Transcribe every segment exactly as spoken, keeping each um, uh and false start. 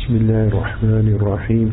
بسم الله الرحمن الرحيم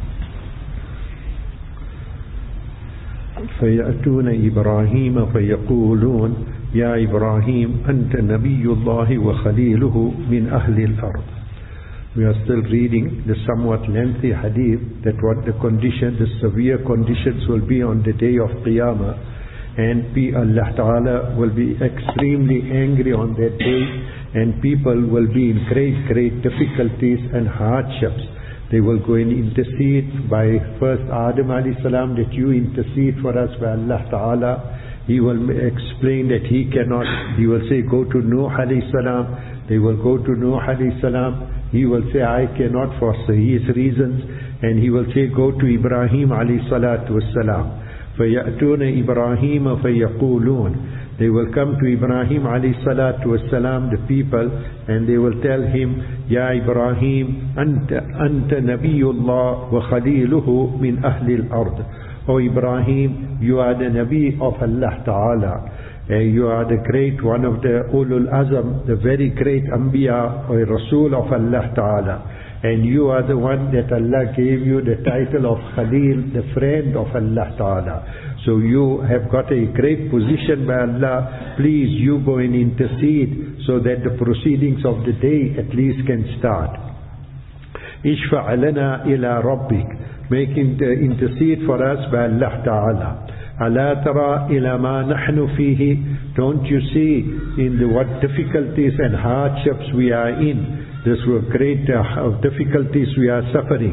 فيأتون إبراهيم فيقولون يا إبراهيم أنت نبي الله وخليله من أهل الأرض. We are still reading the somewhat lengthy hadith that what the condition, the severe conditions will be on the day of Qiyamah, and be Allah Ta'ala will be extremely angry on that day, and people will be in great, great difficulties and hardships. They will go and intercede by first Adam alayhi salam, that you intercede for us by Allah Ta'ala. He will explain that he cannot. He will say, go to Nuh alayhi salam. They will go to Nuh alayhi salam. He will say, I cannot for his reasons. And he will say, go to Ibrahim alayhi salatu wassalam. فَيَأْتُونَ إِبْرَاهِيمَ فَيَقُولُونَ They will come to Ibrahim alayhi salatu wassalam, the people, and they will tell him, Ya Ibrahim, Anta, anta Nabiyullah wa Khaliluhu min Ahli al-Ard. O Ibrahim, you are the Nabi of Allah Ta'ala. Uh, you are the great one of the Ulul Azam, the very great Anbiya or Rasul of Allah Ta'ala. And you are the one that Allah gave you the title of Khalil, the friend of Allah Ta'ala. So you have got a great position by Allah. Please, you go and intercede so that the proceedings of the day at least can start. Ishfa' lana ila rabbik. Make intercede for us by Allah Ta'ala. Ala tara ila ma nahnu fihi. Don't you see in the what difficulties and hardships we are in? This were great uh, difficulties we are suffering.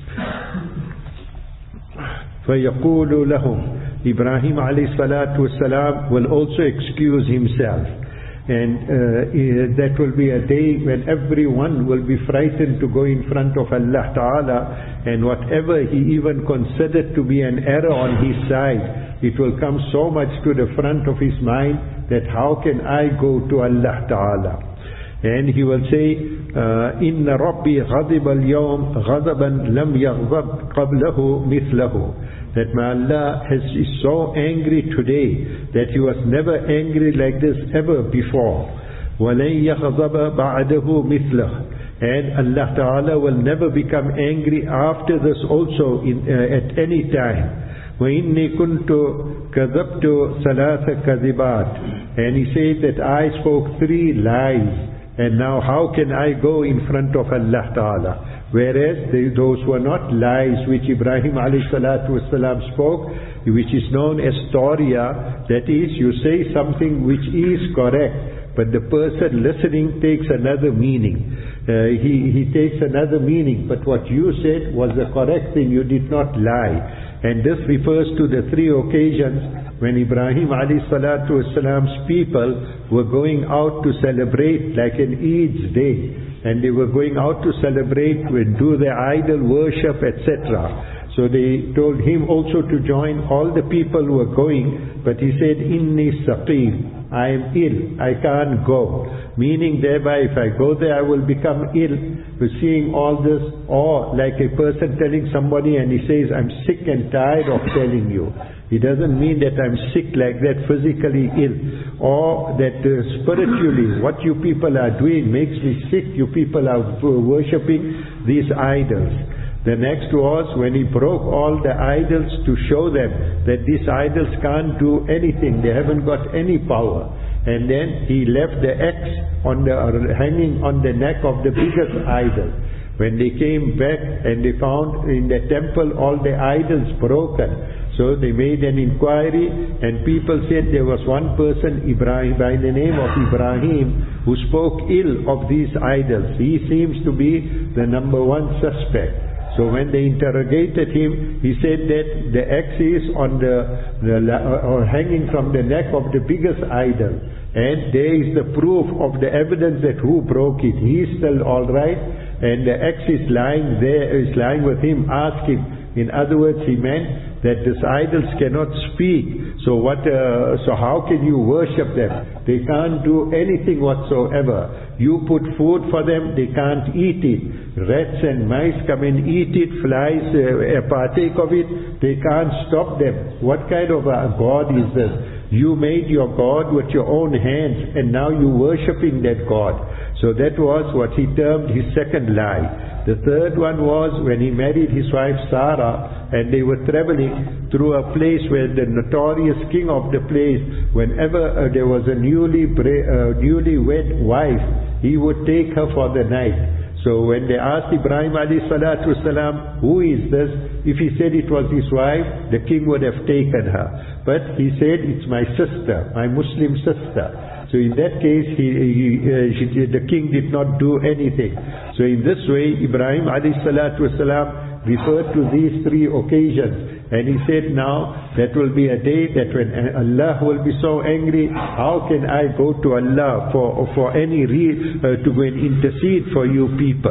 فَيَقُولُ لَهُمْ Ibrahim alayhi salatu wasalam will also excuse himself. And uh, that will be a day when everyone will be frightened to go in front of Allah Ta'ala, and whatever he even considered to be an error on his side, it will come so much to the front of his mind that how can I go to Allah Ta'ala? And he will say, Inna Rabbi ghadib al-yawm ghadaban lam yaghdab qablahu mithlahu. That my Allah has, is so angry today that he was never angry like this ever before. وَلَن يَغْضَبَ بَعْدَهُ مِثْلَهُ. And Allah Ta'ala will never become angry after this also in, uh, at any time. وَإِنِّي كُنْتُ كَذَبْتُ ثَلَاثَ كَذِبَاتٍ. And he said that I spoke three lies. And now how can I go in front of Allah Ta'ala? Whereas they, those were not lies which Ibrahim alayhi salatu wasalam spoke, which is known as Tawriya. That is, you say something which is correct, but the person listening takes another meaning. Uh, he, he takes another meaning, but what you said was the correct thing, you did not lie. And this refers to the three occasions when Ibrahim alayhi salatu wasalam's people were going out to celebrate like an Eid's day. And they were going out to celebrate, and do their idol worship, et cetera. So they told him also to join all the people who were going, but he said, Inni saqim, I am ill, I can't go. Meaning thereby, if I go there, I will become ill. We're seeing all this, or like a person telling somebody and he says, I'm sick and tired of telling you. It doesn't mean that I'm sick like that, physically ill, or that uh, spiritually what you people are doing makes me sick. You people are worshipping these idols. The next was when he broke all the idols to show them that these idols can't do anything, they haven't got any power. And then he left the axe on the, uh, hanging on the neck of the biggest idol. When they came back and they found in the temple all the idols broken, so they made an inquiry, and people said there was one person, Ibrahim, by the name of Ibrahim, who spoke ill of these idols. He seems to be the number one suspect. So when they interrogated him, he said that the axe is on the, the or hanging from the neck of the biggest idol, and there is the proof of the evidence that who broke it. He is still all right, and the axe is lying there, is lying with him. Ask him. In other words, he meant that these idols cannot speak. So what? Uh, so how can you worship them? They can't do anything whatsoever. You put food for them, they can't eat it. Rats and mice come and eat it. Flies uh, partake of it. They can't stop them. What kind of a God is this? You made your God with your own hands, and now you're worshipping that God. So that was what he termed his second lie. The third one was when he married his wife Sarah, and they were traveling through a place where the notorious king of the place, whenever uh, there was a newly bra- uh, newlywed wife, he would take her for the night. So when they asked Ibrahim alayhi salatu wasalam, who is this? If he said it was his wife, the king would have taken her. But he said, it's my sister, my Muslim sister. So in that case, he, he, uh, she, the king did not do anything. So in this way, Ibrahim alayhi salatu wasalam referred to these three occasions. And he said, now, that will be a day that when Allah will be so angry, how can I go to Allah for, for any re, uh, to go and intercede for you people?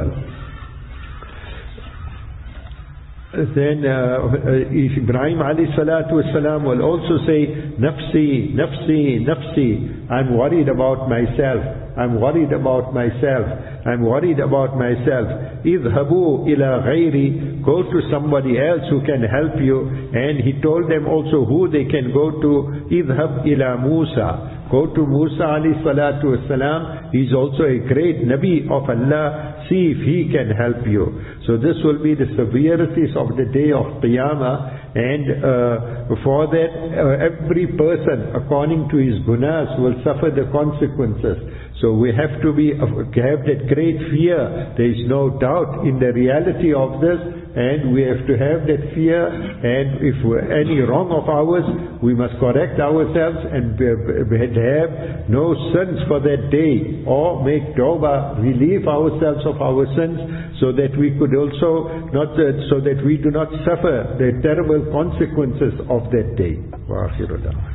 Then uh, uh, Ibrahim alayhi salatu wasalam will also say, Nafsi, Nafsi, Nafsi, I'm worried about myself, I'm worried about myself, I'm worried about myself. Idhabu ila ghairi, go to somebody else who can help you. And he told them also who they can go to. Idhab ila Musa, go to Musa alayhi salatu wasalam. He's also a great Nabi of Allah. See if he can help you. So this will be the severities of the day of Qiyamah. And uh, for that, uh, every person, according to his gunas, will suffer the consequences. So we have to be have that great fear. There is no doubt in the reality of this, and we have to have that fear. And if any wrong of ours, we must correct ourselves and have no sins for that day, or make tawbah, relieve ourselves of our sins, so that we could also not, uh, so that we do not suffer the terrible consequences of that day. Wa akhiru da'wana.